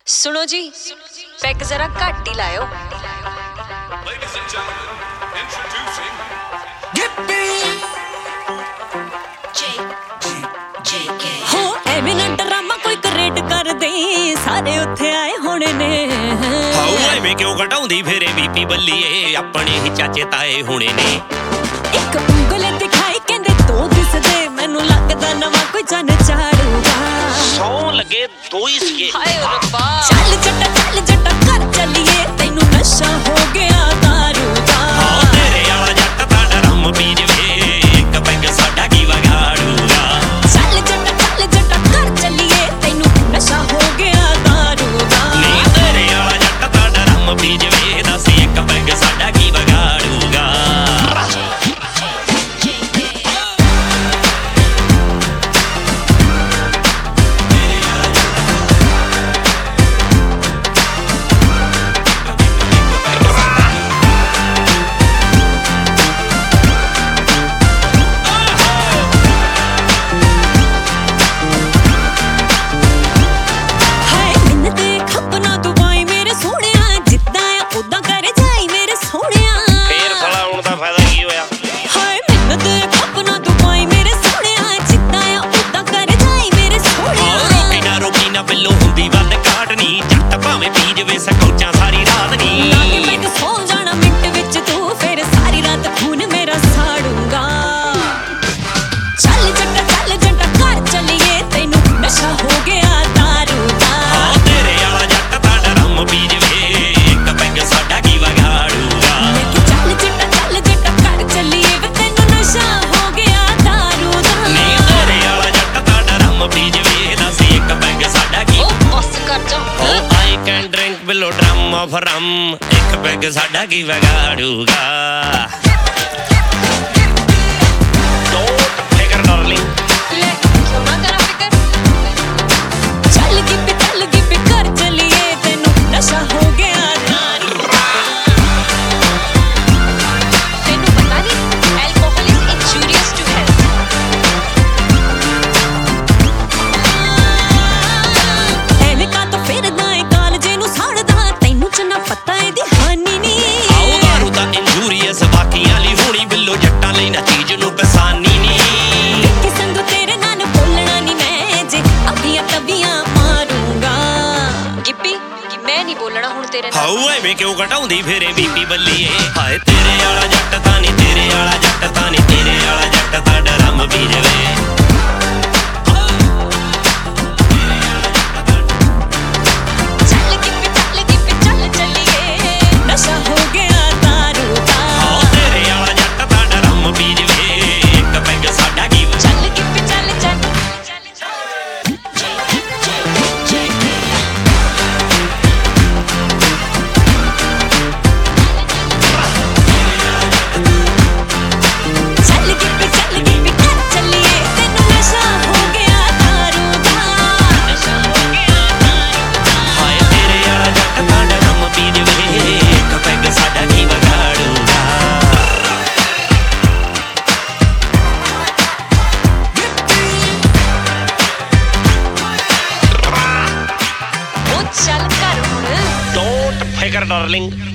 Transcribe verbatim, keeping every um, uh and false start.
सुनो जी, पैग जरा घट ही लायो। Ladies and gentlemen, introducing हो ਐਵੇਂ ਨਾ ਡਰਾਮਾ ਕੋਈ ਕ੍ਰੀਏਟ ਕਰ ਦੇ ਸਾਰੇ ਉੱਥੇ ਆਏ ਹੋਣੇ ਨੇ। ਹਾਉ ਐਵੇਂ ਕਿਉਂ ਘਟਾਉਂਦੀ ਫੇਰੇ ਬੀਪੀ ਬੱਲੀਏ ਆਪਣੇ ਹੀ ਚਾਚੇ ਤਾਏ ਹੋਣੇ ਨੇ। ਇੱਕ ਉਂਗਲ ਦਿਖਾਈ ਕਹਿੰਦੇ ਦੋ ਦਿਸਦੇ ਮੈਨੂੰ ਲੱਗਦਾ ਨਵਾਂ ਕੋਈ ਚੰਨ ਚਾੜੂਗਾ। ਸੌ ਲੱਗੇ ਦੋ ਹੀ ਸੀਗੇ। हाय रब्बा ਚੱਲ ਜੱਟਾ ਚੱਲ ਜੱਟਾ ਘਰ ਚੱਲੀਏ ਤੈਨੂੰ ਨਸ਼ਾ ਹੋ ਗਿਆ ਦਾਰੂ ਦਾ। ਹਾਂ ਤੇਰੇ ਵਾਲਾ ਜੱਟ ਤਾਂ ਡਰਮ ਪੀ ਜਵੇ ਇੱਕ ਪੈਗ ਸਾਡਾ ਕੀ ਵਿਗਾੜੂਗਾ। ਚੱਲ ਜੱਟਾ ਚੱਲ ਜੱਟਾ ਘਰ ਚੱਲੀਏ ਤੈਨੂੰ ਨਸ਼ਾ ਹੋ ਗਿਆ ਦਾਰੂ ਦਾ। ਨੀ ਤੇਰੇ ਵਾਲਾ ਜੱਟ ਤਾਂ ਡਰਮ ਪੀ ਜਵੇ ਦੱਸ ਇੱਕ ਪੈਗ ਸਾਡਾ ਕੀ ਵਿਗਾੜੂਗਾ। ਬਿੱਲੋ ਹੁੰਦੀ ਵੱਧ ਕਾਟਨੀ ਜੱਟ ਭਾਵੇਂ ਪੀ ਜਵੇ ਸਕੌਚਾਂ ਸਾਰੀ ਰਾਤ ਨੀ। ਲਾਗੇ ਮੈਂ ਸੌ ਜਾਣਾ ਮਿੰਟ ਵਿੱਚ ਤੂੰ ਫਿਰ ਸਾਰੀ ਰਾਤ ਖੂਨ ਮੇਰਾ ਸਾੜੂਗਾ। ਚੱਲ ਜੱਟਾ ਚੱਲ ਜੱਟਾ ਘਰ ਚੱਲੀਏ ਤੈਨੂੰ ਨਸ਼ਾ ਹੋ ਗਿਆ ਦਾਰੂ ਦਾ। ਹਾਂ ਤੇਰੇ ਵਾਲਾ ਜੱਟ ਤਾਂ ਡਰਮ ਪੀ ਜਵੇ ਇੱਕ ਪੈਗ ਸਾਡਾ ਕੀ ਵਿਗਾੜੂਗਾ। ਮੈਂ ਕਿ ਚੱਲ ਜੱਟਾ ਚੱਲ ਜੱਟਾ ਘਰ ਚੱਲੀਏ ਵੇ ਤੈਨੂੰ ਨਸ਼ਾ ਹੋ ਗਿਆ ਦਾਰੂ ਦਾ। ਨੀ ਤੇਰੇ ਵਾਲਾ ਜੱਟ ਤਾਂ ਡਰਮ ਪੀ ਜਵੇ ਦੱਸ ਇੱਕ ਪੈਗ ਸਾਡਾ ਕੀ। ओ बस कर जा। Oh, I can drink below drum of rum ਇੱਕ ਪੈਗ ਸਾਡਾ ਕੀ ਵਿਗਾੜੂਗਾ। Don't figure darling ले क्यों ना करा फिकर। ਚੱਲ ਗਿੱਪੀ ਚੱਲ ਗਿੱਪੀ ਘਰ ਚੱਲੀਏ ਤੈਨੂੰ ਨਸ਼ਾ ਹੋ ਗਿਆ ਦਾਰੂ ਦਾ। तेनू पता नहीं alcohol is injurious to health. ਐਵੇਂ ਕਾ ਤਾਂ ਫਿਰਦਾ ਏ ਕਾਲਜੇ ਨੂੰ ਸਾੜਦਾ ਤੈਨੂੰ ਚੰਨਾ ਪਤਾ ਇਹਦੀ ਹਾਨੀ ਨੀ। ਆਉ ਦਾਰੂ ਤਾਂ ਇੰਜੂਰੀਅਸ ਬਾਕੀਆਂ ਲਈ ਹੋਣੀ ਬਿੱਲੋ ਜੱਟਾਂ ਲਈ ਨਾ ਚੀਜ਼ ਨੂੰ ਪਸਾਨੀ ਨੀ। ਕਿ ਸੰਗ ਤੇਰੇ ਨਾਲ ਬੋਲਣਾ ਨੀ ਮੈਂ ਜੇ ਆਪਣੀਆਂ ਤਵੀਆਂ ਮਾਰੂੰਗਾ। गिप्पी कि मैं नहीं बोलना हुण तेरे नाल। ਹਾਉ ਐਵੇਂ ਕਿਉਂ ਘਟਾਉਂਦੀ ਫੇਰੇ ਬੀਪੀ ਬੱਲੀਏ ਹਾਏ ਤੇਰੇ ਵਾਲਾ ਜੱਟ ਤਾਂ ਨੀ ਤੇਰੇ ਵਾਲਾ ਜੱਟ ਤਾਂ ਨੀ ਤੇਰੇ ਵਾਲਾ ਜੱਟ ਤਾਂ ਡਰਮ ਪੀ ਜਵੇ। ਚੱਲ ਗਿੱਪੀ ਚੱਲ ਗਿੱਪੀ ਚੱਲ ਚੱਲੀਏ ਨਸ਼ਾ ਹੋ ਗਿਆ ਦਾਰੂ ਦਾ। ਹਾਂ ਤੇਰੇ ਵਾਲਾ ਜੱਟ ਤਾਂ ਡਰਮ ਪੀ ਜਵੇ ਇੱਕ ਪੈਗ ਸਾਡਾ ਕੀ ਵਿਗਾੜੂਗਾ। ਚੱਲ ਗਿੱਪੀ ਚੱਲ ਚੱਲ ਚੱਲ ਗਿੱਪੀ ਚੱਲ ਗਿੱਪੀ ਘਰ ਚੱਲੀਏ ਤੈਨੂੰ ਨਸ਼ਾ ਹੋ ਗਿਆ ਦਾਰੂ ਦਾ। ਨਸ਼ਾ ਹੋ ਗਿਆ ਦਾਰੂ ਦਾ। ਹਾਏ ਤੇਰੇ ਵਾਲਾ ਜੱਟ ਤਾਂ ਡਰਮ ਪੀ ਜਵੇ ਇੱਕ ਪੈਗ ਸਾਡਾ ਕੀ ਵਿਗਾੜੂਗਾ। ओ चल कर हुण। Don't figure darling